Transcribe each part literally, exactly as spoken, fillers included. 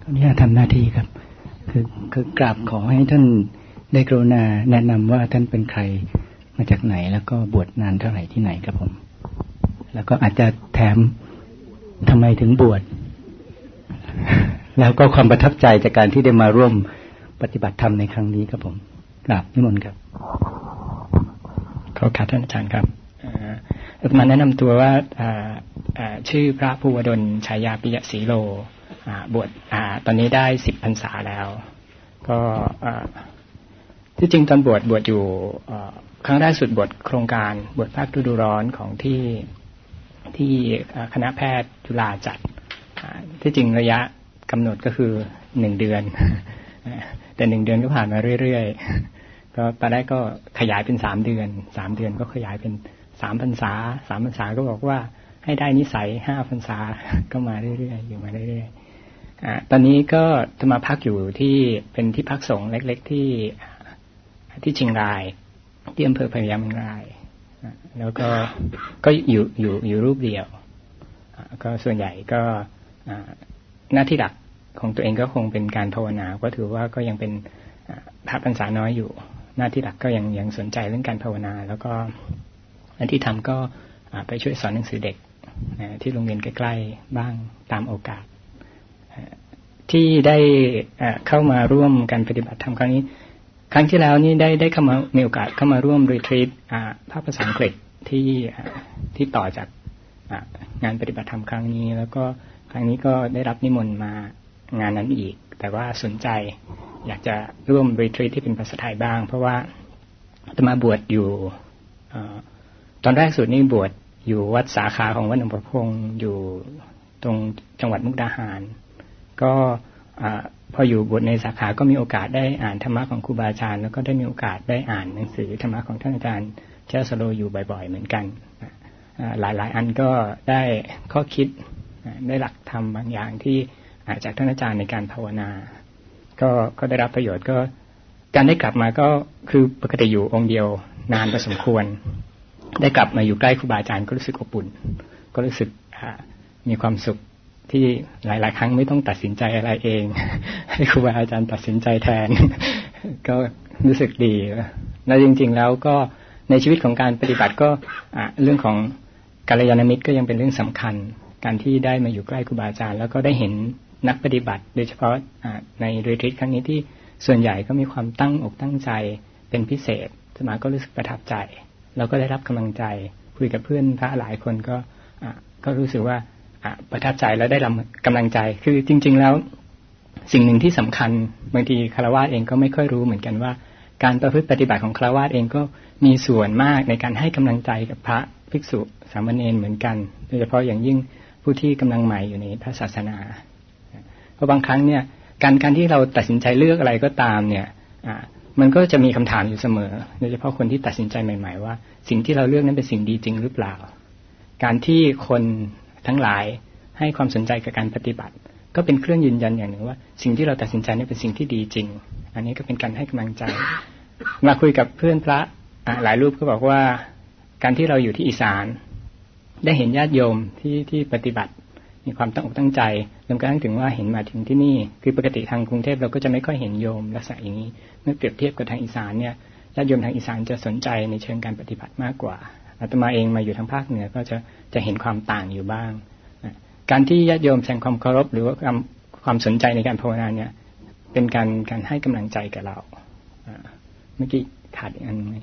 นี่ทำหน้าที่ครับคือคือกราบขอให้ท่านได้กรุณาแนะนำว่าท่านเป็นใครมาจากไหนแล้วก็บวชนานเท่าไหร่ที่ไหนครับผมแล้วก็อาจจะแถมทำไมถึงบวชแล้วก็ความประทับใจจากการที่ได้มาร่วมปฏิบัติธรรมในครั้งนี้ครับผมกราบนิมนต์ครับขอการท่านอาจารย์ครับอาตมาแนะนำตัวว่าชื่อพระภูวดลฉายาปิยศรีโลบวชตอนนี้ได้สิบพรรษาแล้วก็ที่จริงตอนบวชบวชอยู่ครั้งแรกสุดบวชโครงการบวชภาคฤดูร้อนของที่ที่คณะแพทย์จุฬาจัดที่จริงระยะกำหนดก็คือหนึ่งเดือนแต่หนึ่งเดือนก็ผ่านมาเรื่อยๆก็ตอนแรกก็ขยายเป็นสามเดือนสามเดือนก็ขยายเป็นสามพรรษาสามพรรษาก็บอกว่าให้ได้นิสัยห้าพรรษาก็มาเรื่อยๆอยู่มาเรื่อยๆอ่าตอนนี้ก็จะมาพักอยู่ที่เป็นที่พักสงฆ์เล็กๆที่ที่เชียงรายที่อำเภอพะยาเมงรายแล้วก็ก็อยู่อยู่อยู่รูปเดียวก็ส่วนใหญ่ก็หน้าที่หลักของตัวเองก็คงเป็นการภาวนาก็ถือว่าก็ยังเป็นพระพรรษาน้อยอยู่หน้าที่หลักก็ยังยังสนใจเรื่องการภาวนาแล้วก็อันที่ทำก็ไปช่วยสอนหนังสือเด็กที่โรงเรียนใกล้ๆบ้างตามโอกาสที่ได้เข้ามาร่วมการปฏิบัติธรรมครั้งนี้ครั้งที่แล้วนี่ได้ได้เข้ามามีโอกาสเข้ามาร่วมรีทรีตภาคภาษาอังกฤษที่ที่ต่อจากงานปฏิบัติธรรมครั้งนี้แล้วก็ครั้งนี้ก็ได้รับนิมนต์มางานนั้นอีกแต่ว่าสนใจอยากจะร่วมรีทรีตที่เป็นภาษาไทยบ้างเพราะว่าจะมาบวชอยู่ตอนแรกสุดนี่บวชอยู่วัดสาขาของวัดหนองประพงอยู่ตรงจังหวัดมุกดาหารก็พออยู่บวชในสาขาก็มีโอกาสได้อ่านธรรมะของครูบาอาจารย์แล้วก็ได้มีโอกาสได้อ่านหนังสือธรรมะของท่านอาจารย์เจ้าสโลอยู่บ่อยๆเหมือนกันหลายๆอันก็ได้ข้อคิดได้หลักธรรมบางอย่างที่จากท่านอาจารย์ในการภาวนาก็ก็ได้รับประโยชน์ก็การได้กลับมาก็คือปกติอยู่องค์เดียวนานพอสมควรได้กลับมาอยู่ใกล้ครูบาอาจารย์ก็รู้สึกอบอุ่นก็รู้สึกมีความสุขที่หลายๆครั้งไม่ต้องตัดสินใจอะไรเองให้ครูบาอาจารย์ตัดสินใจแทนก็รู้สึกดีและจริงๆแล้วก็ในชีวิตของการปฏิบัติก็เรื่องของกัลยาณมิตรก็ยังเป็นเรื่องสำคัญการที่ได้มาอยู่ใกล้ครูบาอาจารย์แล้วก็ได้เห็นนักปฏิบัติโดยเฉพาะในรีทรีตครั้งนี้ที่ส่วนใหญ่ก็มีความตั้งอกตั้งใจเป็นพิเศษสมาก็รู้สึกประทับใจเราก็ได้รับกำลังใจคุยกับเพื่อนพระหลายคนก็ก็รู้สึกว่าประทับใจแล้วได้รับกำลังใจคือจริงๆแล้วสิ่งหนึ่งที่สำคัญบางทีฆราวาสเองก็ไม่ค่อยรู้เหมือนกันว่าการประพฤติปฏิบัติของฆราวาสเองก็มีส่วนมากในการให้กำลังใจกับพระภิกษุสามเณรเหมือนกันโดยเฉพาะอย่างยิ่งผู้ที่กำลังใหม่อยู่ในพระศาสนาเพราะบางครั้งเนี่ยการการที่เราตัดสินใจเลือกอะไรก็ตามเนี่ยมันก็จะมีคำถามอยู่เสมอโดยเฉพาะคนที่ตัดสินใจใหม่ๆว่าสิ่งที่เราเลือกนั้นเป็นสิ่งดีจริงหรือเปล่าการที่คนทั้งหลายให้ความสนใจกับการปฏิบัติก็เป็นเครื่องยืนยันอย่างหนึ่งว่าสิ่งที่เราตัดสินใจนี่เป็นสิ่งที่ดีจริงอันนี้ก็เป็นการให้กำลังใจมาคุยกับเพื่อนพระหลายรูปก็บอกว่าการที่เราอยู่ที่อีสานได้เห็นญาติโยมที่ที่ปฏิบัติมีความตั้งอกตั้งใจจนกระทั่งถึงว่าเห็นมาถึงที่นี่คือปกติทางกรุงเทพเราก็จะไม่ค่อยเห็นโยมลักษณะอย่างนี้เมื่อเปรียบเทียบกับทางอีสานเนี่ยญาติโยมทางอีสานจะสนใจในเชิงการปฏิบัติมากกว่าอาตมาเองมาอยู่ทางภาคเหนือก็จะจะเห็นความต่างอยู่บ้างการที่ญาติโยมแสดงความเคารพหรือว่าความความสนใจในการภาวนาเนี่ยเป็นการการให้กำลังใจกับเราเมื่อกี้ขาดอีกอันไหม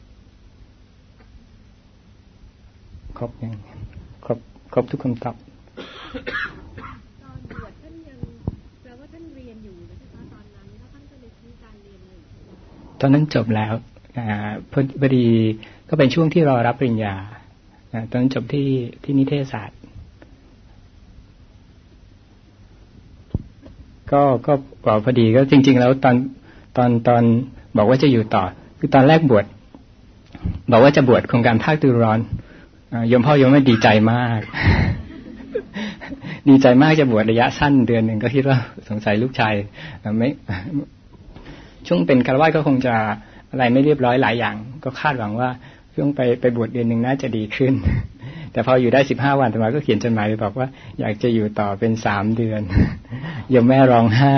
ครบยังครบครบทุกคำตอบตอนบวชท่านยังแปลว่าท่านเรียนอยู่นะคะตอนนั้นแล้วท่านก็เลยทิ้งการเรียนเลยตอนนั้นจบแล้วพอดีก็เป็นช่วงที่รอรับปริญญาตอนนั้นจบที่ที่นิเทศศาสตร์ก็ก็พอดีก็จริงๆแล้วตอนตอนตอนบอกว่าจะอยู่ต่อคือตอนแรกบวชบอกว่าจะบวชโครงการภาคฤดูร้อนโยมพ่อโยมแม่ดีใจมากดีใจมากจะบวชระยะสั้นเดือนหนึ่งก็คิดว่าสงสัยลูกชายไม่ช่วงเป็นฆราวาสก็คงจะอะไรไม่เรียบร้อยหลายอย่างก็คาดหวังว่าช่วงไปไปบวชเดือนหนึ่งน่าจะดีขึ้นแต่พออยู่ได้สิบห้าวันอาตมาก็เขียนจดหมายไปบอกว่าอยากจะอยู่ต่อเป็นสามเดือนโยมแม่ร้องไห้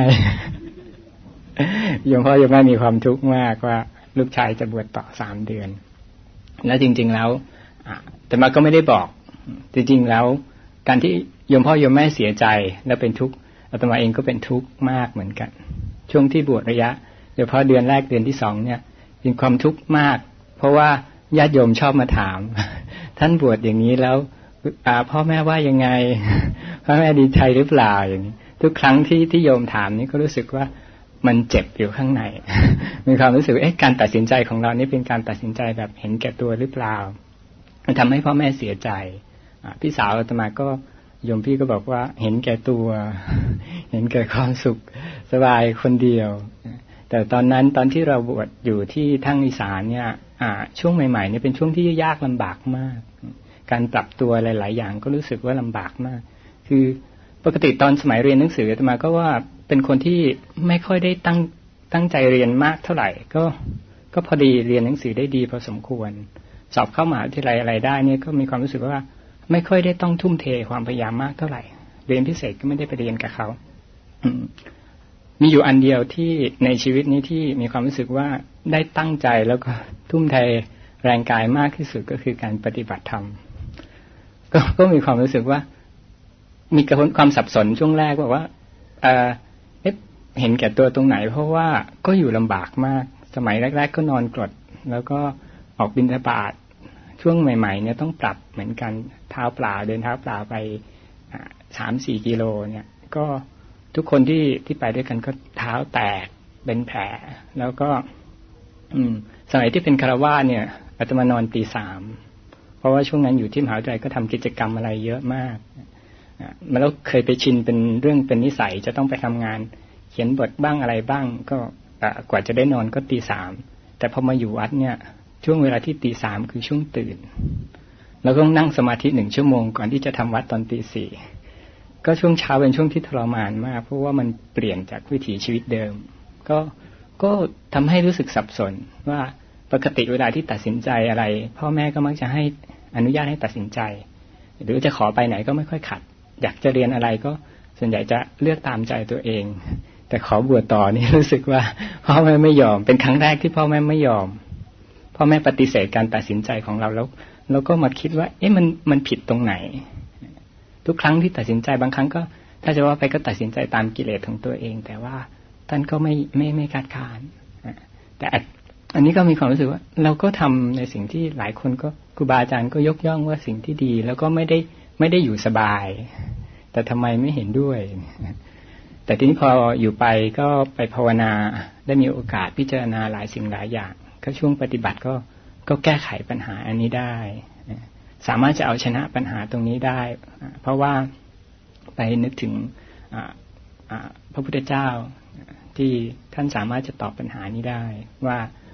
โยมพ่อโยมแม่มีความทุกข์มากว่าลูกชายจะบวชต่อสามเดือนแล้วจริงๆแล้วแต่มาก็ไม่ได้บอกจริงๆแล้วการที่โยมพ่อโยมแม่เสียใจแล้วเป็นทุกข์อาตมาเองก็เป็นทุกข์มากเหมือนกันช่วงที่บวชระยะโดยเฉพาะเดือนแรกเดือนที่สองเนี่ยเป็นความทุกข์มากเพราะว่าญาติโยมชอบมาถามท่านบวชอย่างนี้แล้วพ่อแม่ว่ายังไงพ่อแม่ดีใจหรือเปล่าอย่างนี้ทุกครั้งที่ที่โยมถามนี่ก็รู้สึกว่ามันเจ็บอยู่ข้างใน มีความรู้สึกเอ๊ะการตัดสินใจของเรานี่เป็นการตัดสินใจแบบเห็นแก่ตัวหรือเปล่ามันทำให้พ่อแม่เสียใจพี่สาวอาตมาก็โยมพี่ก็บอกว่าเห็นแก่ตัวเห็นแก่ความสุขสบายคนเดียวแต่ตอนนั้นตอนที่เราบวชอยู่ที่ทั้งอีสานเนี่ยช่วงใหม่ๆเนี่ยเป็นช่วงที่ยากลำบากมากการปรับตัวหลายๆอย่างก็รู้สึกว่าลำบากมากคือปกติตอนสมัยเรียนหนังสืออาตมาก็ว่าเป็นคนที่ไม่ค่อยได้ตั้งตั้งใจเรียนมากเท่าไหร่ก็ก็พอดีเรียนหนังสือได้ดีพอสมควรสอบเข้ามหาวิทยาลัยอะไรได้เนี่ยก็มีความรู้สึกว่าไม่ค่อยได้ต้องทุ่มเทความพยายามมากเท่าไหร่เรียนพิเศษก็ไม่ได้ไปเรียนกับเขามีอยู่อันเดียวที่ในชีวิตนี้ที่มีความรู้สึกว่าได้ตั้งใจแล้วก็ทุ่มเทแรงกายมากที่สุดก็คือการปฏิบัติธรรมก็ก็มีความรู้สึกว่ามีความสับสนช่วงแรกว่าว่าเอ่อเห็นแก่ตัวตรงไหนเพราะว่าก็อยู่ลำบากมากสมัยแรกๆก็นอนกรดแล้วก็ออกบิณฑบาตช่วงใหม่ๆเนี่ยต้องปรับเหมือนกันเท้าเปล่าเดินเท้าเปล่าไปสามสี่กิโลเนี่ยก็ทุกคนที่ที่ไปด้วยกันก็เท้าแตกเป็นแผลแล้วก็อืมสมัยที่เป็นคฤหัสถ์เนี่ยอาตมานอนตีสามเพราะว่าช่วงนั้นอยู่ที่มหาวิทยาลัยก็ทำกิจกรรมอะไรเยอะมากมันแล้วเคยไปชินเป็นเรื่องเป็นนิสัยจะต้องไปทำงานเขียนบทบ้างอะไรบ้างก็กว่าจะได้นอนก็ตีสามแต่พอมาอยู่วัดเนี่ยช่วงเวลาที่ตีสามคือช่วงตื่นแล้วก็นั่งสมาธิหนึ่งชั่วโมงก่อนที่จะทำวัดตอนตีสี่ก็ช่วงเช้าเป็นช่วงที่ทรมานมากเพราะว่ามันเปลี่ยนจากวิถีชีวิตเดิมก็ก็ทำให้รู้สึกสับสนว่าปกติเวลาที่ตัดสินใจอะไรพ่อแม่ก็มักจะให้อนุญาตให้ตัดสินใจหรือจะขอไปไหนก็ไม่ค่อยขัดอยากจะเรียนอะไรก็ส่วนใหญ่จะเลือกตามใจตัวเองแต่ขอบวชต่อนี่รู้สึกว่าพ่อแม่ไม่ยอมเป็นครั้งแรกที่พ่อแม่ไม่ยอมพ่อแม่ปฏิเสธการตัดสินใจของเราแล้วเราก็มาคิดว่าเอ๊ะมันมันผิดตรงไหนทุกครั้งที่ตัดสินใจบางครั้งก็ถ้าจะว่าไปก็ตัดสินใจตามกิเลสของตัวเองแต่ว่าท่านก็ไม่ไม่ไม่คัดค้านแต่อันนี้ก็มีความรู้สึกว่าเราก็ทำในสิ่งที่หลายคนก็ครูบาอาจารย์ก็ยกย่องว่าสิ่งที่ดีแล้วก็ไม่ได้ไม่ได้อยู่สบายแต่ทำไมไม่เห็นด้วยแต่ทีนี้พออยู่ไปก็ไปภาวนาได้มีโอกาสพิจารณาหลายสิ่งหลายอย่างก็ช่วงปฏิบัติก็ก็แก้ไขปัญหาอันนี้ได้สามารถจะเอาชนะปัญหาตรงนี้ได้เพราะว่าไปนึกถึงพระพุทธเจ้าที่ท่านสามารถจะตอบปัญหานี้ได้ว่า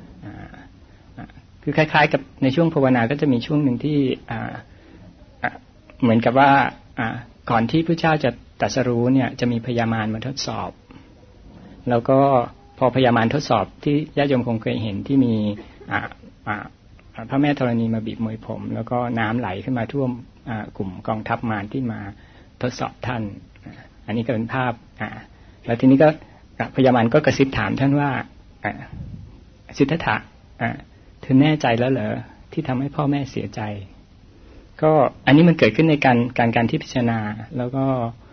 คือคล้ายๆกับในช่วงภาวนาก็จะมีช่วงหนึ่งที่เหมือนกับว่าก่อนที่พระเจ้าจะตรัสรู้เนี่ยจะมีพญามารมาทดสอบแล้วก็พอพญามารทดสอบที่ญาติโยมคงเคยเห็นที่มีพระแม่ธรณีมาบีบมวยผมแล้วก็น้ำไหลขึ้นมาท่วมกลุ่มกองทัพมารที่มาทดสอบท่านอันนี้ก็เป็นภาพแล้วทีนี้ก็พญามารก็กระซิบถามท่านว่าสิทธัตถะเธอแน่ใจแล้วเหรอที่ทำให้พ่อแม่เสียใจก็อันนี้มันเกิดขึ้นในการการการที่พิจารณาแล้วก็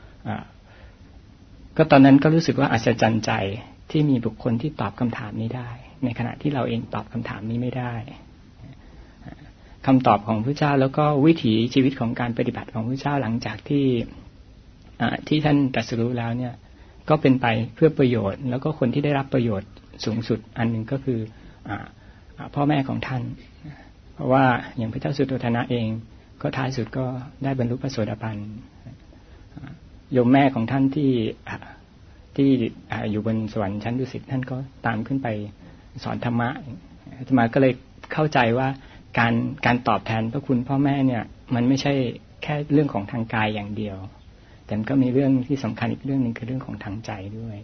ก็ตอนนั้นก็รู้สึกว่าอัศจรรย์ใจที่มีบุคคลที่ตอบคำถามนี้ได้ในขณะที่เราเองตอบคำถามนี้ไม่ได้คำตอบของพระเจ้าแล้วก็วิถีชีวิตของการปฏิบัติของพระเจ้าหลังจากที่ที่ท่านตรัสรู้แล้วเนี่ยก็เป็นไปเพื่อประโยชน์แล้วก็คนที่ได้รับประโยชน์สูงสุดอันหนึ่งก็คือพ่อแม่ของท่านเพราะว่าอย่างพระเจ้าสุโธทนะเองก็ท้ายสุดก็ได้บรรลุพระโสดาบันโยมแม่ของท่านที่ที่อยู่บนสวรรค์ชั้นดุสิตท่านก็ตามขึ้นไปสอนธรรมะอาตมาก็เลยเข้าใจว่าการการตอบแทนพระคุณพ่อแม่เนี่ยมันไม่ใช่แค่เรื่องของทางกายอย่างเดียวแต่มันก็มีเรื่องที่สำคัญอีกเรื่องนึงคือเรื่องของทางใจด้วย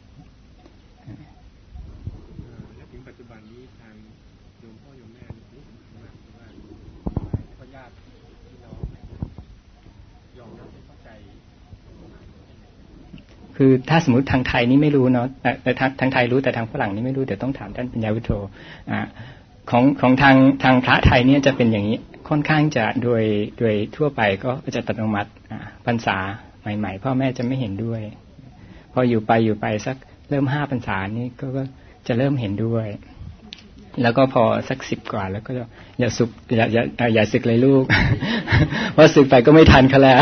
และถึงปัจจุบันนี้ทางโยมพ่อโยมแม่รู้สึกมากว่าพ่อญาติพี่น้องคือถ้าสมมติทางไทยนี่ไม่รู้เนาะแต่ทางทางไทยรู้แต่ทางฝรั่งนี่ไม่รู้เดี๋ยวต้องถามท่านปัญญาวุฒโธอ่าของของทางทางพระไทยเนี่ยจะเป็นอย่างนี้ค่อนข้างจะโดยโดยทั่วไปก็จะอัตโนมัติอ่าพรรษาใหม่ๆพ่อแม่จะไม่เห็นด้วยพออยู่ไปอยู่ไปสักเริ่มห้าพรรษานี่ก็จะเริ่มเห็นด้วยแล้วก็พอสักสิบกว่าแล้วก็อย่าสึกอย่าอย่าอย่าสึกเลยลูก เพราะสึกไปก็ไม่ทันเขาแล้ว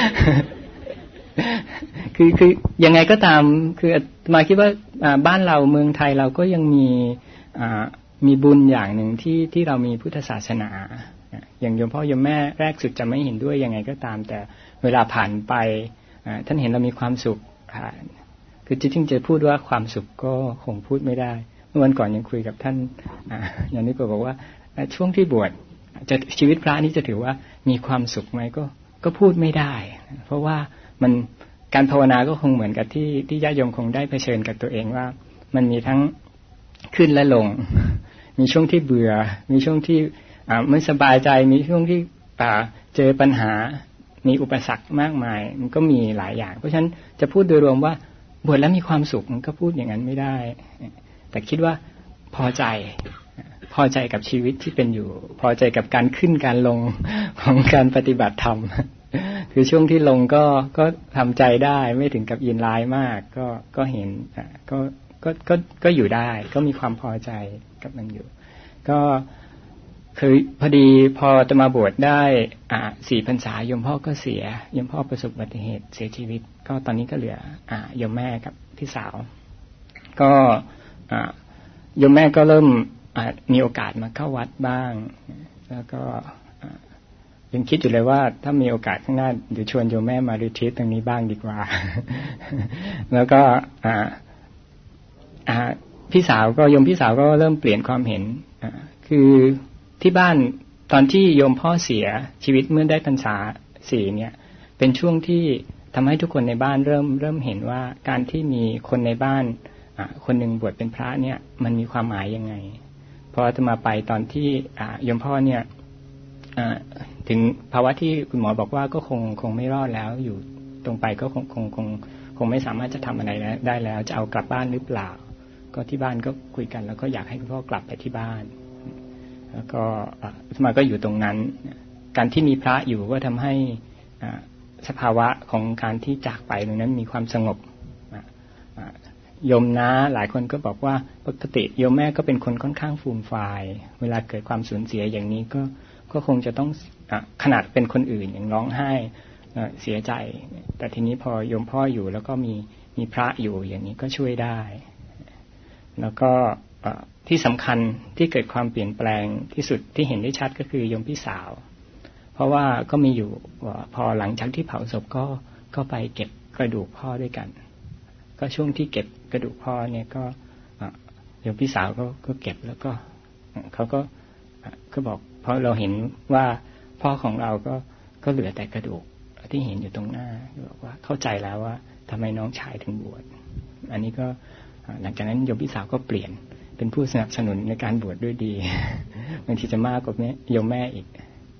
คือคือยังไงก็ตามคือมาคิดว่าบ้านเราเมืองไทยเราก็ยังมีมีบุญอย่างหนึ่งที่ที่เรามีพุทธศาสนาอย่างโยมพ่อโยมแม่แรกสุดจะไม่เห็นด้วยยังไงก็ตามแต่เวลาผ่านไปท่านเห็นเรามีความสุขคือจริงๆจะพูดว่าความสุขก็คงพูดไม่ได้เมื่อวันก่อนยังคุยกับท่านอย่างนี้บอกว่าช่วงที่บวชจะชีวิตพระนี้จะถือว่ามีความสุขไหมก็ก็พูดไม่ได้เพราะว่ามันการภาวนาก็คงเหมือนกับที่ที่ญาติโยมคงได้เผชิญกับตัวเองว่ามันมีทั้งขึ้นและลงมีช่วงที่เบื่อมีช่วงที่ไม่สบายใจมีช่วงที่เจอปัญหามีอุปสรรคมากมายมันก็มีหลายอย่างเพราะฉะนั้นจะพูดโดยรวมว่าบวชแล้วมีความสุขมันก็พูดอย่างนั้นไม่ได้แต่คิดว่าพอใจพอใจกับชีวิตที่เป็นอยู่พอใจกับการขึ้นการลงของการปฏิบัติธรรมคือช่วงที่ลงก็ก็ทำใจได้ไม่ถึงกับยินร้ายมากก็ก็เห็นก็ก็ก็ก็อยู่ได้ก็มีความพอใจกับมันอยู่ก็คือพอดีพอจะมาบวชได้อ่าสี่พรรษาโยมพ่อก็เสียโยมพ่อประสบอุบัติเหตุเสียชีวิตก็ตอนนี้ก็เหลืออ่าโยมแม่กับพี่สาวก็อ่าโยมแม่ก็เริ่มมีโอกาสมาเข้าวัดบ้างแล้วก็ยังคิดอยู่เลยว่าถ้ามีโอกาสข้างหน้าเดี๋ยวชวนโยมแม่มารีทรีตตรงนี้บ้างดีกว่า แล้วก็อ่าอ่าพี่สาวก็โยมพี่สาวก็เริ่มเปลี่ยนความเห็นอ่าคือที่บ้านตอนที่โยมพ่อเสียชีวิตเมื่อได้พรรษาสี่เนี่ยเป็นช่วงที่ทำให้ทุกคนในบ้านเริ่มเริ่มเห็นว่าการที่มีคนในบ้านคนหนึ่งบวชเป็นพระเนี่ยมันมีความหมายยังไงพอจะมาไปตอนที่โยมพ่อเนี่ยถึงภาวะที่คุณหมอบอกว่าก็คงคงไม่รอดแล้วอยู่ตรงไปก็คงคงคงคงไม่สามารถจะทำอะไรได้แล้วจะเอากลับบ้านหรือเปล่าก็ที่บ้านก็คุยกันแล้วก็อยากให้คุณพ่อกลับไปที่บ้านแล้วก็สมาก็อยู่ตรงนั้นการที่มีพระอยู่ก็ทำให้สภาวะของการที่จากไปตรงนั้นมีความสงบโยมนะหลายคนก็บอกว่าปกติโยมแม่ก็เป็นคนค่อนข้างฟูมฟายเวลาเกิดความสูญเสียอย่างนี้ก็ก็คงจะต้องขนาดเป็นคนอื่นอย่างร้องไห้เสียใจแต่ทีนี้พอโยมพ่ออยู่แล้วก็มีมีพระอยู่อย่างนี้ก็ช่วยได้แล้วก็ที่สำคัญที่เกิดความเปลี่ยนแปลงที่สุดที่เห็นได้ชัดก็คือโยมพี่สาวเพราะว่าก็มีอยู่พอหลังจากที่เผาศพก็ก็ไปเก็บกระดูกพ่อด้วยกันก็ช่วงที่เก็บกระดูกพ่อเนี่ยก็โยมพี่สาวก็ก็เก็บแล้วก็เขาก็ก็บอกเพราะเราเห็นว่าพ่อของเราก็ก็เหลือแต่กระดูกที่เห็นอยู่ตรงหน้าบอกว่าเข้าใจแล้วว่าทำไมน้องชายถึงบวชอันนี้ก็หลังจากนั้นโยมพี่สาวก็เปลี่ยนเป็นผู้สนับสนุนในการบวชด้วยดีบางทีจะมากกว่าแม่โยมแม่อีก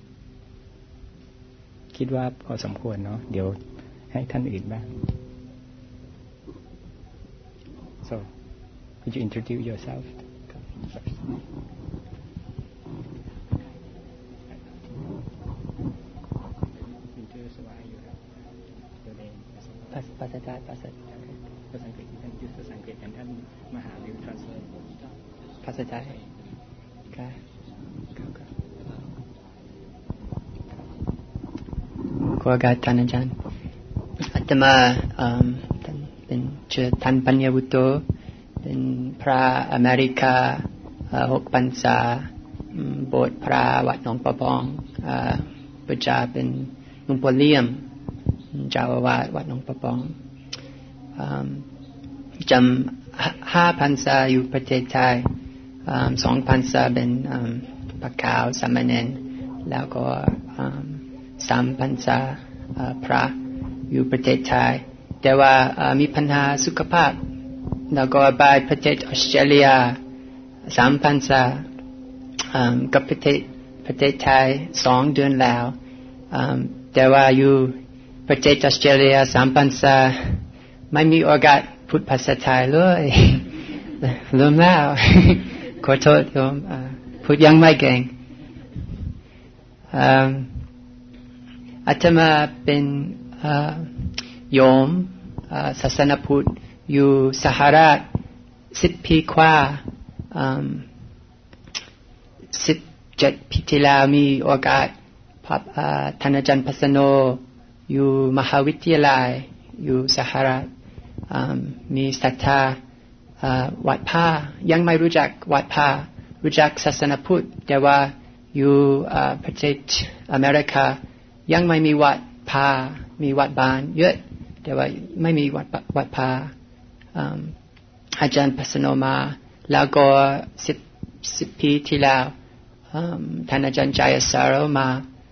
คิดว่าพอสมควรเนาะเดี๋ยวให้ท่านอื่นบ้าง so could you introduce yourself first ภาษาไทยภาษาภาษาอังกฤษท่านยุทธภาษาอังกฤษกันท่านมหาวิทยาลัย translate ภาษาไทยค่ะขอการท่านอาจารย์อาตมาเป็นชื่อท่านปัญญาวุฒโธเป็นพระอเมริกาหกพรรษาบวชพระวัดหนองประพองปัจจุบันเป็นหลวงพ่อเลี่ยมเจ้าอาวาสวัดหนองประพองจำห้าพรรษาอยู่ประเทศไทยสองพรรษาเป็นพระขาวสามเณรแล้วก็สามพรรษาพระอยู่ประเทศไทยแต่ว่ามีปัญหาสุขภาพแล้วก็ไปประเทศออสเตรเลียสามพรรษากับประเทศประเทศไทยสองเดือนแล้วแต่ว่าอยู่ประเทศออสเตรเลียสามพรรษาไม่มีโอกาสพูดภาษาไทยเลยลืมแล้วขอโทษโยมพูดยังไม่เก่งอาตมาเป็นโยมศาสนาพุทธอยู่สหรัฐสิบปีกว่าสิบเจ็ดปีที่แล้วมีโอกาสพบท่านอาจารย์พัสโนอยู่มหาวิทยาลัยอยู่สหรัฐมีศรัทธาวัดผ้ายังไม่รู้จักวัดผ้ารู้จักศาสนาพุทธแต่ว่าอยู่ประเทศอเมริกายังไม่มีวัดผ้ามีวัดบ้านเยอะแต่ว่าไม่มีวัดวัดผ้าอาจารย์พัสโนมาแล้วก็สิบสิบปีที่แล้วท่านอาจารย์ใจสารมา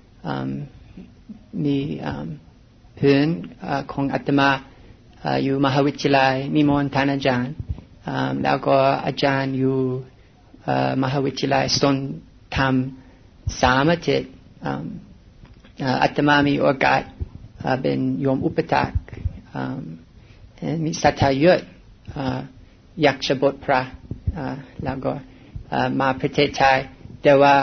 มีเพื่อนของอาตมาอยู่มหาวิทยาลัยนิมนต์ท่านอาจารย์แล้วก็อาจารย์อยู่มหาวิทยาลัยสอนทำสามอาทิตย์อาตมามีโอกาสเป็นโยมอุปถากมีศรัทธาเยอะอยากจะบวชพระแล้วก็มาประเทศไทยแต่ว่า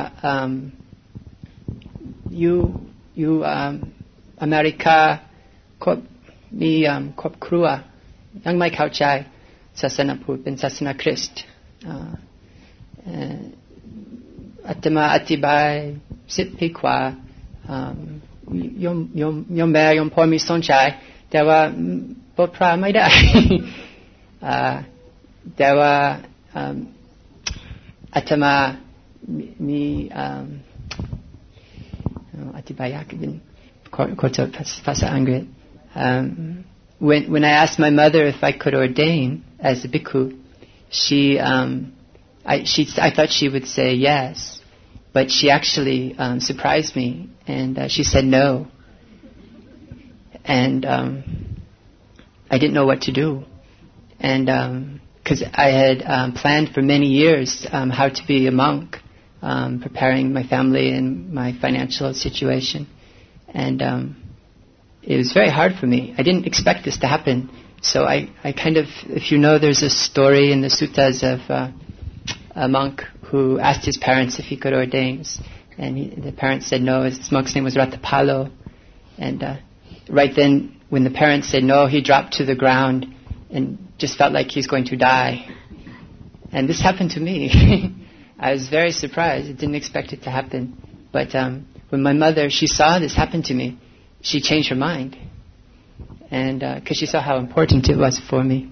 อยู่อยู่อเมริกาครอบมีครอบครัวยังไม่เข้าใจศาสนาพุทธเป็นศาสนาคริสต์อาตมาอธิบายสิบปีกว่ายมยมยมแม่ยมพ่อมีสนใจแต่ว่าบวชพระไม่ได้แต่ว่าอาตมามีอธิบายยากเป็นขอโทษภาษาอังกฤษ when when I asked my mother if I could ordain as a bhikkhu she um I she I thought she would say yes but she actually um surprised me and uh, she said no and um I didn't know what to do and um because I had um, planned for many years um, how to be a monk, um, preparing my family and my financial situation. And um, it was very hard for me. I didn't expect this to happen. So I, I kind of, if you know, there's a story in the suttas of uh, a monk who asked his parents if he could ordain. And he, the parents said no. His monk's name was Ratapalo. And uh, right then, when the parents said no, he dropped to the ground and just felt like he's going to die. And this happened to me. I was very surprised. I didn't expect it to happen. But um, when my mother, she saw this happen to me, she changed her mind. And because uh, she saw how important it was for me.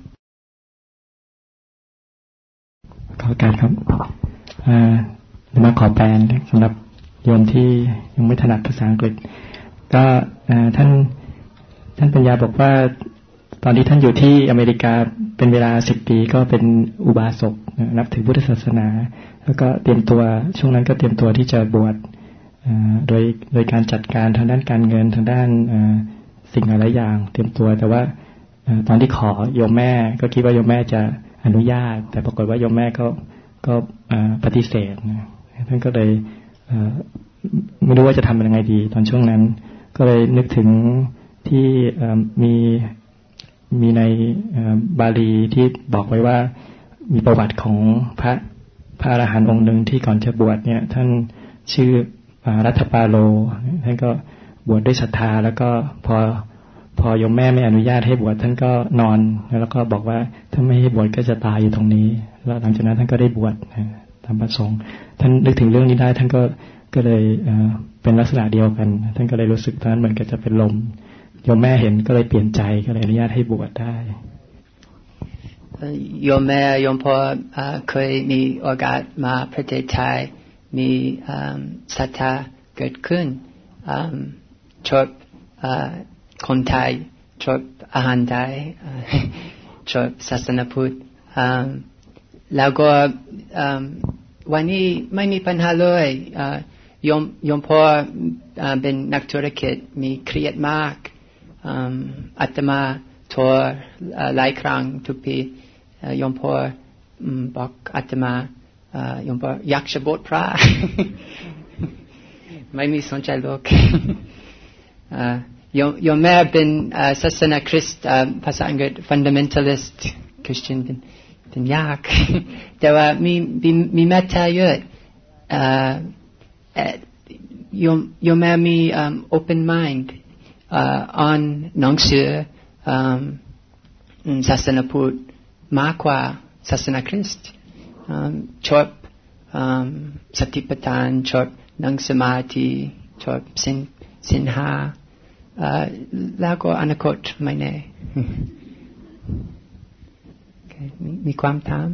ขอการครับมาขอแปลสำหรับโยมที่ยังไม่ถนัดภาษาอังกฤษก็ท่านท่านปัญญาบอกว่าตอนที่ท่านอยู่ที่อเมริกาเป็นเวลาสิบปีก็เป็นอุบาสกนับถือพุทธศาสนาแล้วก็เตรียมตัวช่วงนั้นก็เตรียมตัวที่จะบวชโดยโดยการจัดการทางด้านการเงินทางด้านสิ่งหลายอย่างเตรียมตัวแต่ว่าตอนที่ขอโยมแม่ก็คิดว่าโยมแม่จะอนุญาตแต่ปรากฏว่าโยมแม่ก็ก็ปฏิเสธท่านก็เลยไม่รู้ว่าจะทำยังไงดีตอนช่วงนั้นก็เลยนึกถึงที่มีมีในบาลีที่บอกไว้ว่ามีประวัติของพระพระอรหันต์องค์หนึ่งที่ก่อนจะบวชเนี่ยท่านชื่อรัตปาโลท่านก็บวชด้วยศรัทธาแล้วก็พอพอโยมแม่ไม่อนุญาตให้บวชท่านก็นอนแล้วก็บอกว่าถ้าไม่ให้บวชก็จะตายอยู่ตรงนี้แล้วหลังจากนั้นท่านก็ได้บวชตามประสงค์ท่านนึกถึงเรื่องนี้ได้ท่านก็ก็เลยเป็นลักษณะเดียวกันท่านก็เลยรู้สึกตอนนั้นเหมือนกับจะเป็นลมโยมแม่เห็นก็เลยเปลี่ยนใจก็เลยอนุญาตให้บวชได้โยมแม่โยมพ่อเคยมีโอกาสมาประเทศไทยมีศรัทธาเกิดขึ้นชอบคนไทยชอบอาหารไทยชอบศาสนาพุทธแล้วก็วันนี้ไม่มีปัญหาเลยโยมโยมพ่อเป็นนักธุรกิจมีเครียดมากอาตมาโทรหลายครั้งทุกปีโยมพ่อบอกอาตมาโยมพ่ออยากจะบวชพระไม่มีสนใจโลกโยมโยมแม่เป็นศาสนาคริสต์ภาษาอังกฤษ fundamentalist Christian เป็นเป็นยากแต่ว่ามีมีมีเมตตาเยอะโยมโยมแม่มี open mind on หนังสือศาสนาพุทธมากกว่าศาสนาคริสต์ชอบสติปัฏฐานชอบนั่งสมาธิชอบสินสินห้าแล้วก็อนาคตไม่แน่มีความถาม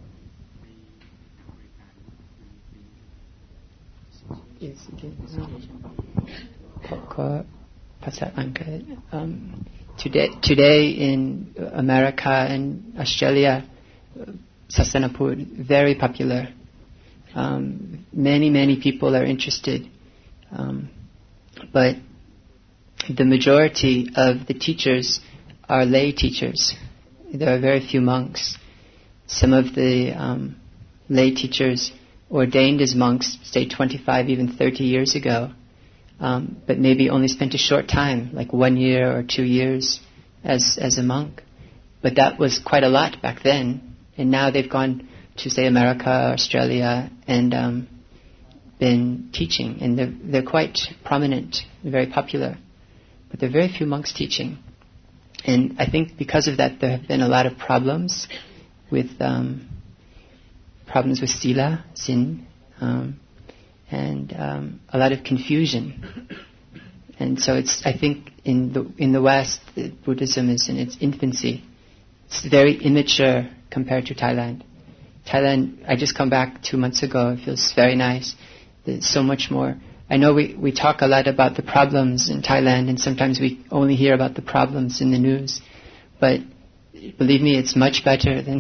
ขอภาษาอังกฤษ today today in America and Australia Sasana Put very popular um, many many people are interested um, but the majority of the teachers are lay teachers. There are very few monks. Some of the um, lay teachers ordained as monks stayed twenty-five, even thirty years ago, um, but maybe only spent a short time, like one year or two years as as a monk. But that was quite a lot back then. And now they've gone to, say, America, Australia, and um, been teaching. And they're, they're quite prominent, very popular. But there are very few monks teaching. And I think because of that, there have been a lot of problems with um, problems with sila, sin, um, and um, a lot of confusion. And so it's, I think, in the in the West, the Buddhism is in its infancy. It's very immature compared to Thailand. Thailand, I just come back two months ago. It feels very nice. There's so much more. I know we, we talk a lot about the problems in Thailand, and sometimes we only hear about the problems in the news. But believe me, it's much better than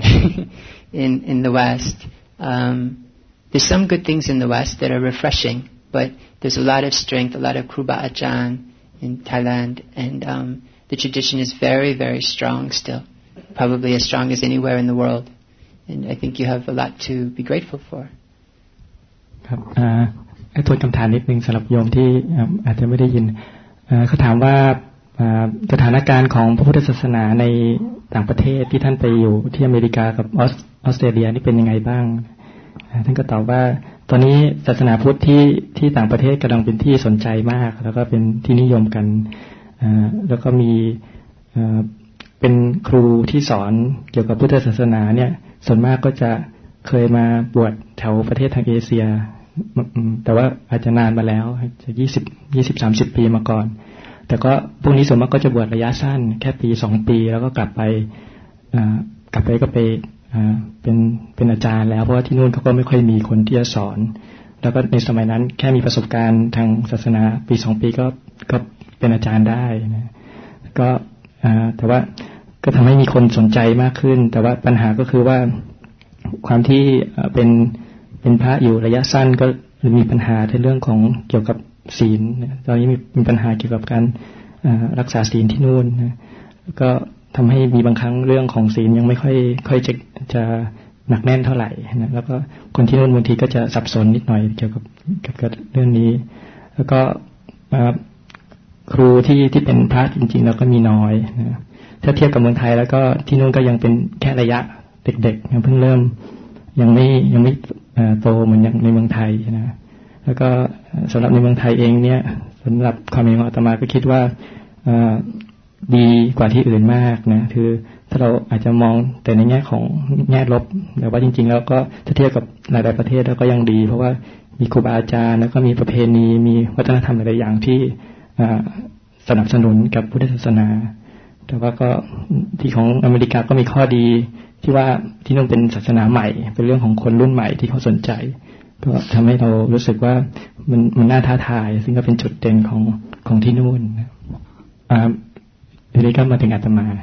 in in the West. Um, there's some good things in the West that are refreshing, but there's a lot of strength, a lot of Kruba Ajahn in Thailand, and um, the tradition is very, very strong still, probably as strong as anywhere in the world. And I think you have a lot to be grateful for. ครับให้ทวนคำถามนิดนึงสำหรับโยมที่อาจจะไม่ได้ยินเขาถามว่าสถานการณ์ของพระพุทธศาสนาในต่างประเทศที่ท่านไปอยู่ที่อเมริกากับออสเตรเลียนี่เป็นยังไงบ้างท่านก็ตอบว่าตอนนี้ศาสนาพุทธที่ที่ต่างประเทศกำลังเป็นที่สนใจมากแล้วก็เป็นที่นิยมกันแล้วก็มีเป็นครูที่สอนเกี่ยวกับพุทธศาสนาเนี่ยส่วนมากก็จะเคยมาบวชแถวประเทศทางเอเชียแต่ว่าอาจจะนานมาแล้วจะยี่สิบยี่สิบสามสิบปีมาก่อนแต่ก็พวกนี้ส่วนมากก็จะบวชระยะสั้นแค่ปีสองปีแล้วก็กลับไปกลับไปก็ไปเป็นเป็นอาจารย์แล้วเพราะว่าที่นู่นเขาก็ไม่ค่อยมีคนที่จะสอนแล้วก็ในสมัยนั้นแค่มีประสบการณ์ทางศาสนาปีสองปีก็ก็เป็นอาจารย์ได้นะก็แต่ว่าก็ทำให้มีคนสนใจมากขึ้นแต่ว่าปัญหาก็คือว่าความที่เป็นเป็นพระอยู่ระยะสั้นก็มีปัญหาในเรื่องของเกี่ยวกับศีลตอนนี้มีมีปัญหาเกี่ยวกับการรักษาศีลที่นู่นนะก็ทำให้มีบางครั้งเรื่องของศีลยังไม่ค่อยค่อยจะจะหนักแน่นเท่าไหร่นะแล้วก็คนที่นู่นบางทีก็จะสับสนนิดหน่อยเกี่ยวกับกับเรื่องนี้แล้วก็ครูที่ที่เป็นพระจริงๆแล้วก็มีน้อยนะถ้าเทียบกับเมืองไทยแล้วก็ที่นู่นก็ยังเป็นแค่ระยะเด็กๆยังเพิ่งเริ่มยังไม่ยังไม่โตเหมือนอย่างในเมืองไทยนะแล้วก็สำหรับในเมืองไทยเองเนี่ยสำหรับความเห็นของอาตมาก็คิดว่าดีกว่าที่อื่นมากนะคือถ้าเราอาจจะมองแต่ในแง่ของแง่ลบแต่ว่าจริงๆแล้วก็ถ้าเทียบกับหลายๆประเทศแล้วก็ยังดีเพราะว่ามีครูบาอาจารย์แล้วก็มีประเพณีมีวัฒนธรรมหลายๆอย่างที่สนับสนุนกับพุทธศาสนาแต่ว่าก็ที่ของอเมริกาก็มีข้อดีที่ว่าที่นู่นเป็นศาสนาใหม่เป็นเรื่องของคนรุ่นใหม่ที่เขาสนใจก็ทำให้เรารู้สึกว่ามันมันน่าท้าทายซึ่งก็เป็นจุดเด่นของของที่นู่นอ่าทีนี้ก็มาถึงอาตมา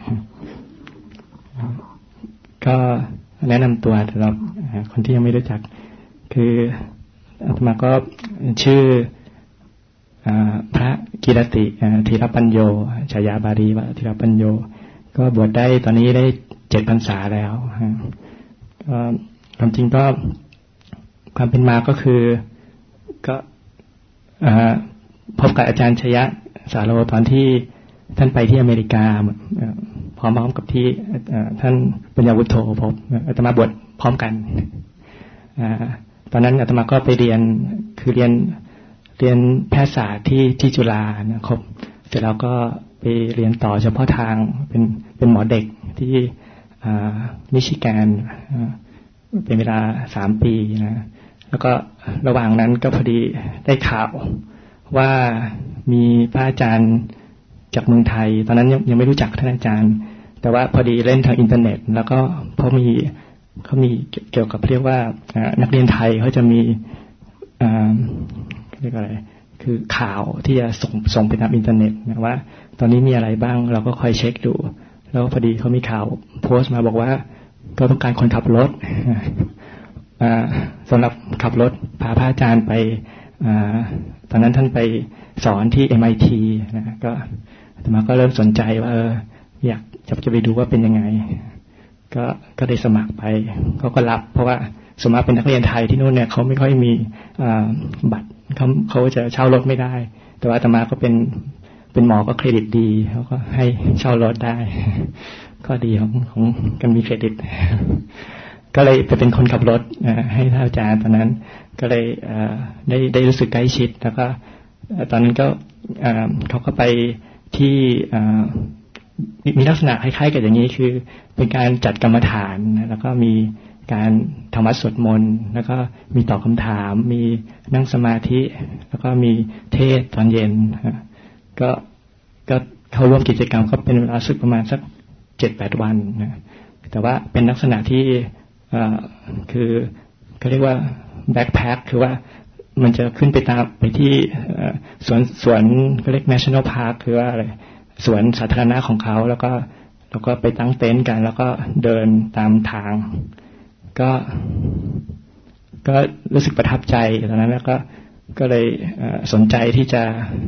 ก็แนะนำตัวสำหรับคนที่ยังไม่รู้จักคืออาตมาก็ชื่อพระกิรติธีรปัญโยฉายาบาลีว่าธีรปัญโยก็บวชได้ตอนนี้ได้เจ็ดพรรษาแล้วก็ความจริงก็ความเป็นมาก็คือก็พบกับอาจารย์ชยะสาโรตอนที่ท่านไปที่อเมริกาพร้อมๆกับที่ท่านปัญญาวุฒโธพบอาตมาบวชพร้อมกันตอนนั้นอาตมาก็ไปเรียนคือเรียนเรียนแพทยศาสตร์ที่ที่จุฬานะครับเสร็จแล้วก็ไปเรียนต่อเฉพาะทางเป็นเป็นหมอเด็กที่มิชิแกนเป็นเวลาสามปีนะแล้วก็ระหว่างนั้นก็พอดีได้ข่าวว่ามีพระอาจารย์จากเมืองไทยตอนนั้นยังยังไม่รู้จักท่านอาจารย์แต่ว่าพอดีเล่นทางอินเทอร์เน็ตแล้วก็พอมีเขามีเกี่ยวกับเรียกว่านักเรียนไทยเขาจะมีเรียกอะไรคือข่าวที่จะส่งส่งไปทางอินเทอร์เน็ตนะว่าตอนนี้มีอะไรบ้างเราก็คอยเช็คดูแล้วพอดีเขามีข่าวโพสต์มาบอกว่าก็ต้องการคนขับรถสำหรับขับรถพาพระอาจารย์ไปตอนนั้นท่านไปสอนที่ เอ็ม ไอ ที นะก็อาตมาก็เริ่มสนใจว่าเอออยากจะจะไปดูว่าเป็นยังไงก็ก็ได้สมัครไปเขาก็รับเพราะว่าสมมติเป็นนักเรียนไทยที่นู่นเนี่ยเขาไม่ค่อยมีบัตรเขาเขาจะเช่ารถไม่ได้แต่ว่าอาตมาก็เป็นเป็นหมอก็เครดิตดีเขาก็ให้เช่ารถได้ก็ดีของของกันมีเครดิตก็เลยไปเป็นคนขับรถให้ท่านอาจารย์ตอนนั้นก็เลยได้ได้รู้สึกใกล้ชิดแล้วก็ตอนนั้นก็เขาก็ไปที่มีลักษณะคล้ายๆกับอย่างนี้คือเป็นการจัดกรรมฐานแล้วก็มีการธรรมะสวดมนต์แล้วก็มีตอบคำถามมีนั่งสมาธิแล้วก็มีเทศตอนเย็นก็ก็เข้าร่วมกิจกรรมก็เป็นเวลาสึกประมาณสักเจ็ดแปดวันนะแต่ว่าเป็นลักษณะที่คือเขาเรียกว่าแบ็คแพ็คคือว่ามันจะขึ้นไปตามไปที่สวนสวนเขาเรียก National Park คือว่าอะไรสวนสาธารณะของเขาแล้วก็แล้วก็ไปตั้งเต็นท์กันแล้วก็เดินตามทางก็ก็รู้สึกประทับใจตอนนั้นแล้วก็ก็เลยสนใจที่จะ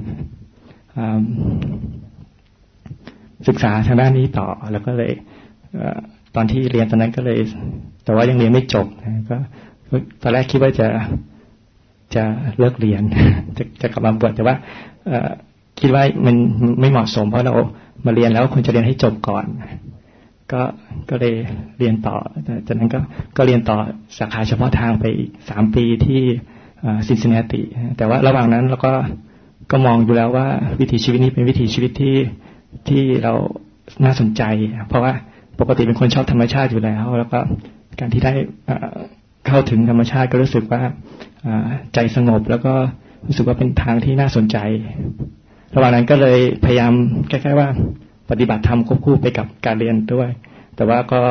ศึกษาทางด้านนี้ต่อแล้วก็เลยตอนที่เรียนตอนนั้นก็เลยแต่ว่ายังเรียนไม่จบก็ตอนแรกคิดว่าจะจะเลิกเรียนจะจะกลับมาบวชแต่ว่าคิดว่ามันไม่เหมาะสมเพราะเรามาเรียนแล้วควรจะเรียนให้จบก่อนก็ก็เลยเรียนต่อจากนั้นก็ก็เรียนต่อสาขาเฉพาะทางไปสามปีที่ซินซินเนติแต่ว่าระหว่างนั้นเราก็ก็มองอยู่แล้วว่าวิถีชีวิตนี้เป็นวิถีชีวิตที่ที่เราน่าสนใจเพราะว่าปกติเป็นคนชอบธรรมชาติอยู่แล้วแล้วก็การที่ได้เข้าถึงธรรมชาติก็รู้สึกว่าใจสงบแล้วก็รู้สึกว่าเป็นทางที่น่าสนใจระหว่างนั้นก็เลยพยายามคล้ายๆว่าปฏิบัติธรรมควบคู่ไปกับการเรียนด้วยแต่ว่าก็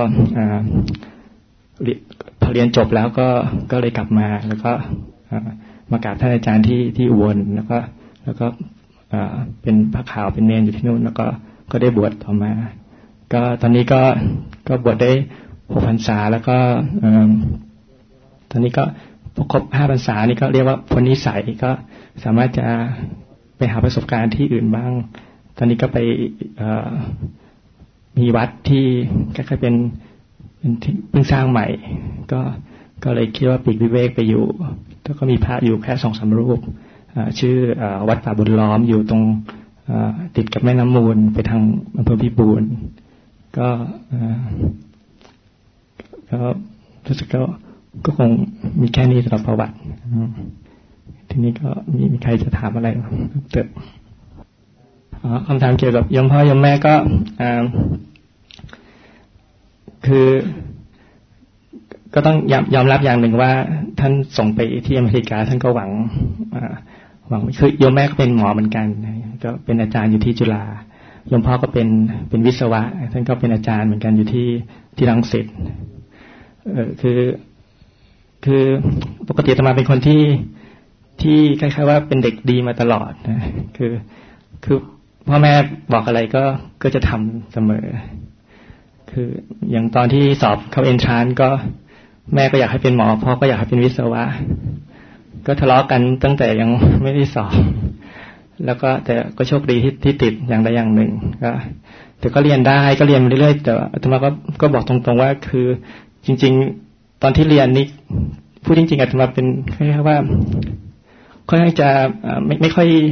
พอเรียนจบแล้วก็ก็เลยกลับมาแล้วก็มากราบท่านอาจารย์ที่ที่อุบลแล้วก็แล้วก็เป็นพระขาวเป็นเนรอยู่ที่นู่นแล้วก็ก็ได้บวชต่อมาก็ตอนนี้ก็ก็บวชได้หกพรรษาแล้วก็ตอนนี้ก็ครบห้าพรรษานี่ก็เรียกว่าพ้นนิสัยก็สามารถจะไปหาประสบการณ์ที่อื่นบ้างตอนนี้ก็ไปมีวัดที่ก็ค่อยเป็นเป็นเพิ่งสร้างใหม่ก็ก็เลยคิดว่าปีกวิเวกไปอยู่แล้วก็มีพระอยู่แค่สองสามรูปชื่อวัดป่าบุญล้อมอยู่ตรงติดกับแม่น้ำมูลไปทางอำเภอพิบูลก็ก็รู้สึกก็ก็คงมีแค่นี้สำหรับประวัติทีนี้ก็มีมีใครจะถามอะไรเติมคำถามเกี่ยวกับยมพ่อยมแม่ก็คือก็ต้องยอมรับอย่างหนึ่งว่าท่านส่งไปที่อเมริกาท่านก็หวังหวังคือโยมแม่ก็เป็นหมอเหมือนกันก็เป็นอาจารย์อยู่ที่จุฬาโยมพ่อก็เป็นเป็นวิศวะท่านก็เป็นอาจารย์เหมือนกันอยู่ที่ที่รังสิตเออคือคือปกติอาตมาเป็นคนที่ที่คล้ายๆว่าเป็นเด็กดีมาตลอดนะคือคือพ่อแม่บอกอะไรก็ก็จะทำเสมอคืออย่างตอนที่สอบเข้าเอนทรานซ์ก็แม่ก็อยากให้เป็นหมอพ่อก็อยากให้เป็นวิศวะก็ทะเลาะกันตั้งแต่ยังไม่ได้สอบแล้วก็แต่ก็โชคดีที่ที่ติดอย่างใดอย่างหนึ่งก็แต่ก็เรียนได้ก็เรียนมาเรื่อยๆแต่อาตมาก็ก็บอกตรงๆว่าคือจริงๆตอนที่เรียนนี่พูดจริงๆอาตมาเป็นแค่ว่าค่อนข้างจะไม่ไม่ค่อย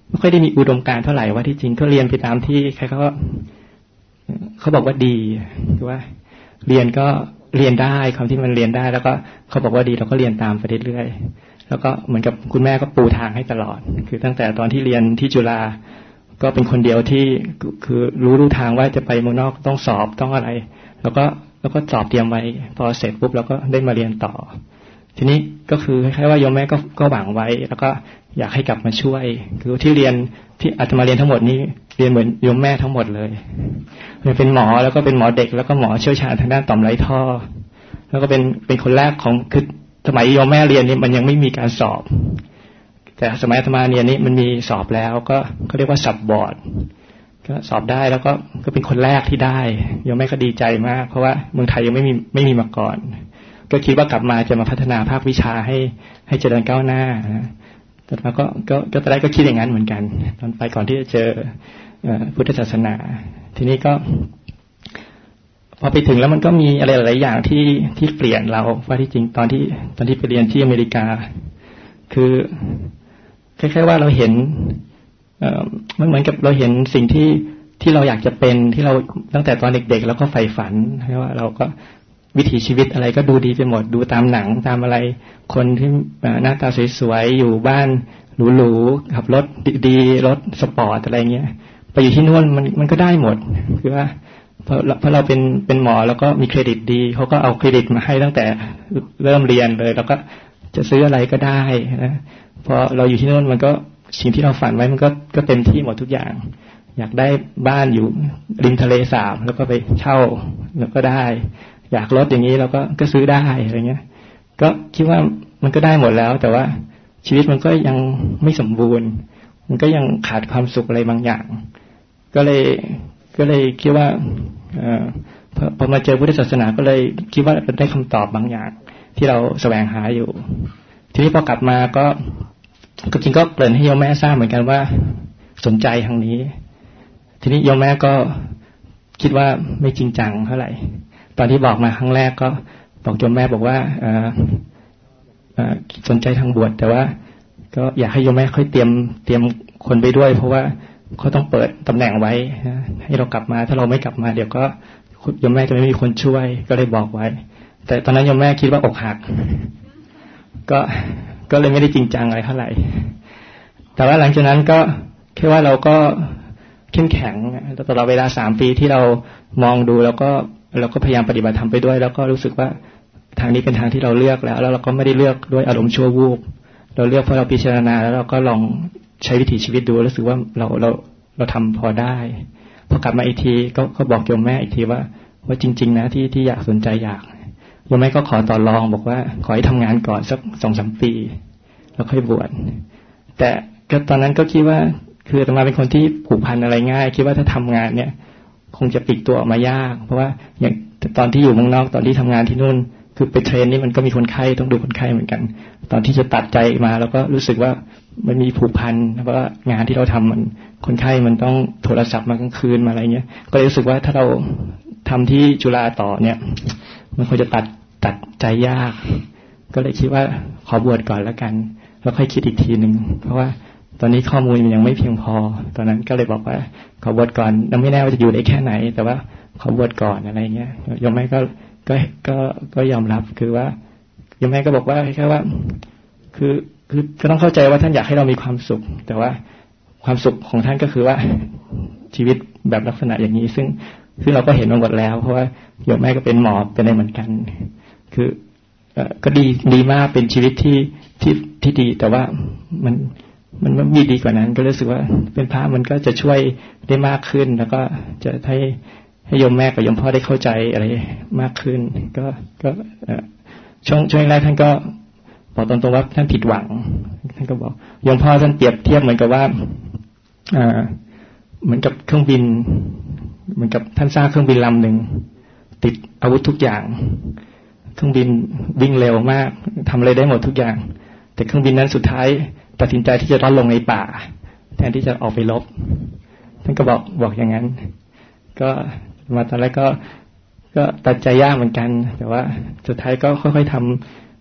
ไม่ค่อยได้มีอุดมการณ์เท่าไหร่ว่าที่จริงก็เรียนไปตามที่ใครเขาเขาบอกว่าดีคือว่าเรียนก็เรียนได้คำที่มันเรียนได้แล้วก็เขาบอกว่าดีเราก็เรียนตามไปเรื่อยๆแล้วก็เหมือนกับคุณแม่ก็ปูทางให้ตลอดคือตั้งแต่ตอนที่เรียนที่จุฬาก็เป็นคนเดียวที่คือรู้รู้ทางว่าจะไปเมืองนอกต้องสอบต้องอะไรแล้วก็แล้วก็สอบเตรียมไว้พอเสร็จปุ๊บเราก็ได้มาเรียนต่อทีนี้ก็คือคล้ายๆว่าโยมแม่ก็ก็หวังไว้แล้วก็อยากให้กลับมาช่วยคือที่เรียนที่อาตมาเรียนทั้งหมดนี้เรียนเหมือนโยมแม่ทั้งหมดเลยเป็นหมอแล้วก็เป็นหมอเด็กแล้วก็หมอเชี่ยวชาญทางด้านต่อมไรท่อแล้วก็เป็นเป็นคนแรกของคือสมัยโยมแม่เรียนนี่มันยังไม่มีการสอบแต่สมัยอาตมาเรียนนี้มันมีสอบแล้วก็เขาเรียกว่าสับบอร์ดก็สอบได้แล้วก็ก็เป็นคนแรกที่ได้โยมแม่ก็ดีใจมากเพราะว่าเมืองไทยยังไม่มีไม่มีมาก่อนก็คิดว่ากลับมาจะมาพัฒนาภาควิชาให้ให้เจริญก้าวหน้าแต่เราก็ก็ก็ตอนแรกก็คิดอย่างนั้นเหมือนกันตอนไปก่อนที่จะเจอพุทธศาสนาทีนี้ก็พอไปถึงแล้วมันก็มีอะไรหลายอย่างที่ที่เปลี่ยนเราว่าที่จริงตอนที่ตอนที่ไปเรียนที่อเมริกาคือคล้ายๆว่าเราเห็นมันเหมือนกับเราเห็นสิ่งที่ที่เราอยากจะเป็นที่เราตั้งแต่ตอนเด็กๆแล้วก็ใฝ่ฝันว่าเราก็วิถีชีวิตอะไรก็ดูดีไปหมดดูตามหนังตามอะไรคนที่หน้าตาสวยๆอยู่บ้านหรูๆขับรถดีๆรถสปอร์ตอะไรเงี้ยไปอยู่ที่นู่นมันมันก็ได้หมดคือว่าเพราะเพราะเราเป็นเป็นหมอแล้วก็มีเครดิตดีเขาก็เอาเครดิตมาให้ตั้งแต่เริ่มเรียนเลยแล้วก็จะซื้ออะไรก็ได้นะพอเราอยู่ที่นู่นมันก็สิ่งที่เราฝันไว้มันก็ก็เต็มที่หมดทุกอย่างอยากได้บ้านอยู่ริมทะเลสาบแล้วก็ไปเช่าแล้วก็ได้อยากรถอย่างนี้เราก็ก็ซื้อได้อะไรเงี้ยก็คิดว่ามันก็ได้หมดแล้วแต่ว่าชีวิตมันก็ยังไม่สมบูรณ์มันก็ยังขาดความสุขอะไรบางอย่างก็เลยก็เลยคิดว่าเอ่อพอพอมาเจอพุทธศาสนาก็เลยคิดว่าได้คำตอบบางอย่างที่เราแสวงหาอยู่ทีนี้พอกลับมาก็ก็จริงก็เกริ่นให้โยมแม่ทราบเหมือนกันว่าสนใจทางนี้ทีนี้โยมแม่ก็คิดว่าไม่จริงจังเท่าไหร่ตอนที่บอกมาครั้งแรกก็บอกโยมแม่บอกว่าเอ่อเอ่อสนใจทางบวชแต่ว่าก็อยากให้โยมแม่ค่อยเตรียมเตรียมคนไปด้วยเพราะว่าเขาต้องเปิดตำแหน่งไว้ให้เรากลับมาถ้าเราไม่กลับมาเดี๋ยวก็โยมแม่จะไม่มีคนช่วยก็เลยบอกไว้แต่ตอนนั้นโยมแม่คิดว่าอกหักก็ก็เลยไม่ได้จริงจังอะไรเท่าไหร่แต่ว่าหลังจากนั้นก็แค่ว่าเราก็เข้มแข็งตลอดเวลาสามปีที่เรามองดูแล้วก็เราก็พยายามปฏิบัติธรรมไปด้วยแล้วก็รู้สึกว่าทางนี้เป็นทางที่เราเลือกแล้วแล้วเราก็ไม่ได้เลือกด้วยอารมณ์ชั่ววูบเราเลือกเพราะเราพิจารณาแล้วเราก็ลองใช้วิถีชีวิตดูรู้สึกว่าเราเราเราทำพอได้พอกลับมาอีกทีก็ก็บอกโยมแม่อีกทีว่าว่าจริงๆนะที่ที่อยากสนใจอยากโยมแม่ก็ขอต่อรองบอกว่าขอให้ทำงานก่อนสักสองสามปีแล้วค่อยบวชแต่ก็ตอนนั้นก็คิดว่าคืออาตมาเป็นคนที่ผูกพันอะไรง่ายคิดว่าถ้าทำงานเนี่ยคงจะปลีกตัวออกมายากเพราะว่าอย่างตอนที่อยู่เมืองนอกตอนที่ทำงานที่นู่นคือไปเทรนนี่มันก็มีคนไข้ต้องดูคนไข้เหมือนกันตอนที่จะตัดใจมาแล้วก็รู้สึกว่ามันมีผูกพันเพราะว่างานที่เราทำมันคนไข้มันต้องโทรศัพท์มากลางคืนมาอะไรเงี้ยก็เลยรู้สึกว่าถ้าเราทำที่จุฬาต่อเนี่ยมันควรจะตัดตัดใจยากก็เลยคิดว่าขอบวชก่อนแล้วกันแล้วค่อยคิดอีกทีหนึ่งเพราะว่าตอนนี้ข้อมูลมันยังไม่เพียงพอตอนนั้นก็เลยบอกว่าขอบวชก่อนยังไม่แน่ว่าจะอยู่ได้แค่ไหนแต่ว่าขอบวชก่อนอะไรเงี้ยโยมแม่ก็ก็ก็ก็ยอมรับคือว่าโยมแม่ก็บอกว่าแค่ว่าคือคือก็ต้องเข้าใจว่าท่านอยากให้เรามีความสุขแต่ว่าความสุขของท่านก็คือว่าชีวิตแบบลักษณะอย่างนี้ซึ่งซึ่งเราก็เห็นมาหมดแล้วเพราะว่าโยมแม่ก็เป็นหมอเป็นอะไรเหมือนกันคือก็ดีดีมากเป็นชีวิตที่ที่ที่ดีแต่ว่ามันมันมีดีกว่านั้นก็รู้สึกว่าเป็นพระมันก็จะช่วยได้มากขึ้นแล้วก็จะให้ให้โยมแม่กับโยมพ่อได้เข้าใจอะไรมากขึ้นก็ก็ช่วงช่วงแรกท่านก็บอกตรงๆว่าท่านผิดหวังท่านก็บอกโยมพ่อท่านเปรียบเทียบเหมือนกับว่าอ่าเหมือนกับเครื่องบินเหมือนกับท่านสร้างเครื่องบินลำหนึ่งติดอาวุธทุกอย่างเครื่องบินวิ่งเร็วมากทำอะไรได้หมดทุกอย่างแต่เครื่องบินนั้นสุดท้ายตัดสินใจที่จะร่อนลงในป่าแทนที่จะออกไปรบท่านก็บอกบอกอย่างนั้นก็มาตอนแรกก็ก็ตัดใจยากเหมือนกันแต่ว่าสุดท้ายก็ค่อยๆท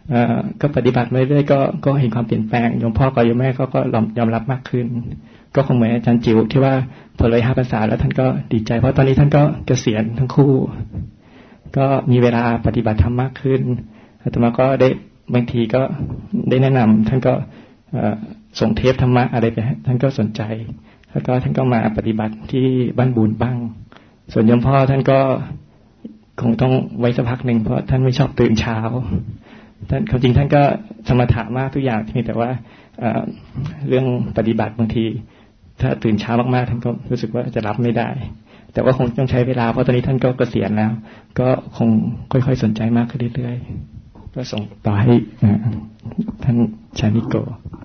ก็ปฏิบัติมาเรื่อยๆก็ก็เห็นความเปลี่ยนแปลงโยมพ่อกับโยมแม่เขาก็ยอมรับมากขึ้นก็คงเหมือนอาจารย์จิ๋วที่ว่าพอเลยห้าพรรษาแล้วท่านก็ดีใจเพราะตอนนี้ท่านก็เกษียณทั้งคู่ก็มีเวลาปฏิบัติธรรมมากขึ้นอาตมาก็ได้บางทีก็ได้แนะนำท่านก็ส่งเทปธรรมะอะไรไปท่านก็สนใจแล้วก็ท่านก็มาปฏิบัติที่บ้านบุญบ้างส่วนโยมพ่อท่านก็คงต้องไว้สักพักหนึ่งเพราะท่านไม่ชอบตื่นเช้าท่านความจริงท่านก็สมถะมากทุกอย่างที่แต่ว่าเรื่องปฏิบัติบางทีถ้าตื่นเช้ามากๆท่านก็รู้สึกว่าจะรับไม่ได้แต่ว่าคงต้องใช้เวลาเพราะตอนนี้ท่านก็เกษียณแล้วก็คงค่อยๆสนใจมากขึ้นเรื่อยๆก็ส่งต่อให้ท่านชานิโก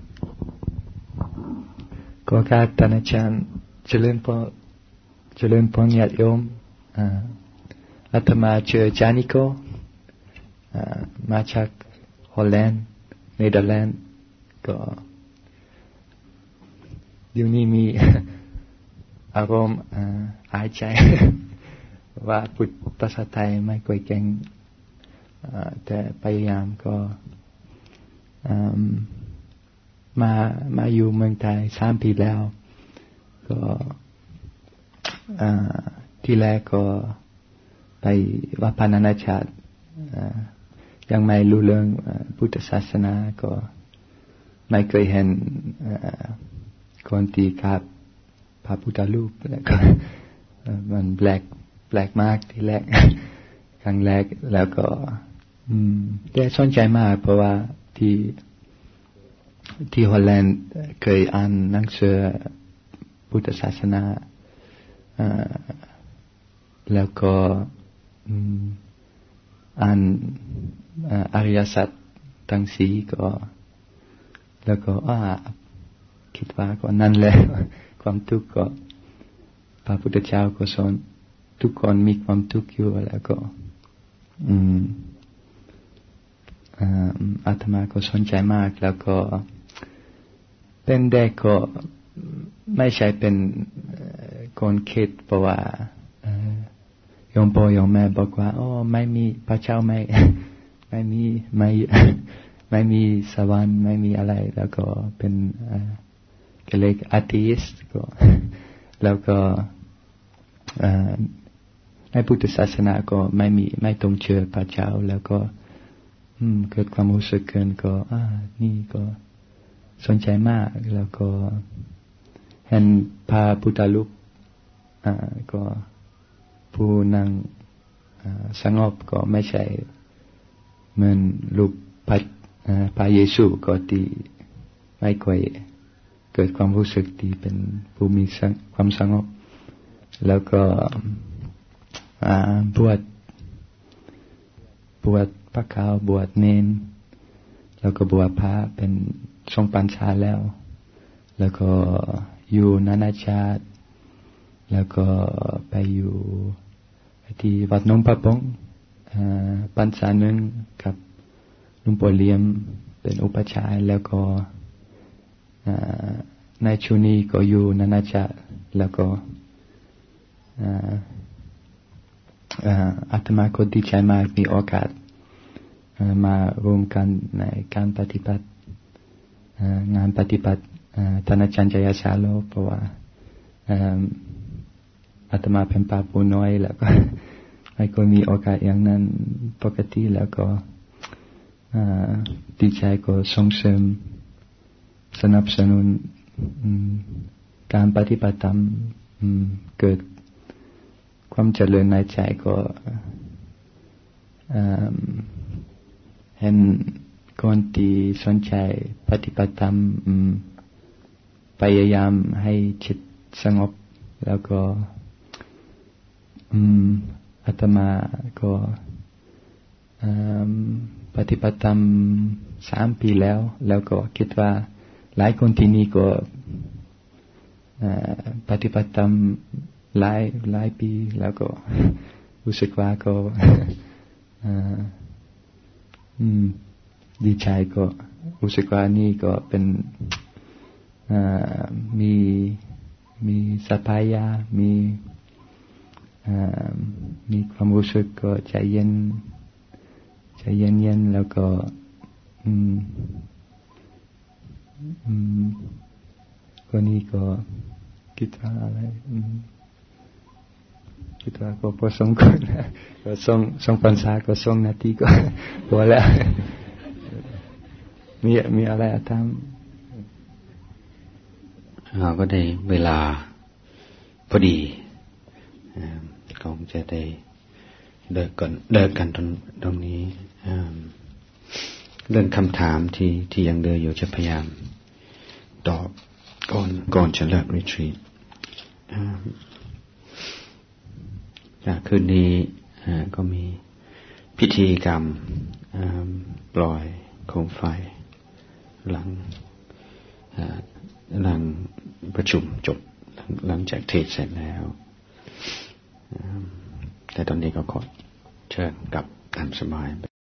ก็การท่านอาจารย์เจริญพรเจริญพรญาติโยมอาตมาชื่อชานิโกมาจากฮอลแลนด์เนเธอร์แลนด์ก็เดี๋ยวนี้มีอารมณ์อายใจว่าพูดภาษาไทยไม่ค่อยเก่งแต่พยายามก็มามาอยู่เมืองไทยสามปีแล้วก็ที่แรกก็ไปวัดพระนานาชาติยังไม่รู้เรื่องพุทธศาสนาก็ไม่เคยเห็นคนที่ขับพระพุทธรูปแล้วก็มันแปลกแปลกมากที่แรกครั้งแรกแล้วก็ได้สนใจมากเพราะว่าที่ที่ฮอลแลนด์เคยอ่านหนังสือพุทธศาสนาแล้วก็อ่านอริยสัจทั้งสี่ก็แล้วก็อ่าคิดว่าก็นั่นแหละความทุกข์ก็พระพุทธเจ้าก็สอนทุกคนมีความทุกข์อยู่แล้วก็อืมอาตมาก็สนใจมากแล้วก็เป็นเด็กก็ไม่ใช่เป็นคนคิดเพราะว่าโยมพ่อโยมแม่บอกว่าโอ้ไม่มีพระเจ้าไม่ไม่มีไม่ไม่มีสวรรค์ไม่มีอะไรแล้วก็เป็นก็เรียกอาร์ติสต์ก็แล้วก็ในพุทธศาสนาก็ไม่มีไม่ต้องเชื่อพระเจ้าแล้วก็เกิดความรู้สึกเกินก็อ่านี่ก็สนใจมากแล้วก็เห็นพระพุทธรูปอ่าก็ผู้นั่งสงบก็ไม่ใช่เหมือนรูปพระพระเยซูก็ที่ไม่ค่อยเกิดความรู้สึกที่เป็นผู้มีความสงบแล้วก็บวชบวชพระขาวบวชเนนแล้วก็บวชพระเป็นทรงพรรษาแล้วแล้วก็อยู่นานาชาติแล้วก็ไปอยู่ที่วัดหนองพระปงพรรษาหนึ่งกับหลวงปู่เลี่ยมเป็นอุปัชฌาย์แล้วก็ในช่วงนี้ก็อยู่นานาชาติแล้วก็อาตมาก็ดีใจมากมีโอกาสมารวมกันในการปฏิบัติงานปฏิบัติท่านอาจารย์จยชาโลเพราะว่าอาตมาเป็นป่าผู้น้อยแล้วก็ไม่ก็มีโอกาสอย่างนั้นปกติแล้วก็ดีใจก็ส่งเสริมสนับสนุนการปฏิบัติธรรมเกิดความเจริญในใจก็เห็นคนที่สนใจปฏิบัติธรรมพยายามให้จิตสงบแล้วก็อาตมาก็ปฏิบัติธรรมสามปีแล้วแล้วก็คิดว่าหลายคนที่นี่ก็ปฏิบัติธรรมหลายหลายปีแล้วก็รู้สึกว่าก็ดีใจก็รู้สึกว่านี่ก็เป็นมีมีสัพยามีมีความรู้สึกก็ใจเย็นใจเย็นๆแล้วก็อืมอืมวันนี้ก็คิดว่าอะไรอืมคิดว่าก็พอสมควรก็ส่งส่งพรรษาก็ส่งนาทีก็พอแล้วมีมีอะไรทำเราก็ได้เวลาพอดีคงจะได้เลิกกันเลิกกันตรงตรงนี้เรื่องคำถามที่ที่ยังเดินอยู่จะพยายามตอบก่อนก่อนจะเลิกรีทรีตจากคืนนี้ก็มีพิธีกรรมปล่อยโคมไฟหลังหลังประชุมจบหลังจากเทศเสร็จแล้วแต่ตอนนี้ก็ขอเชิญกลับตามสบาย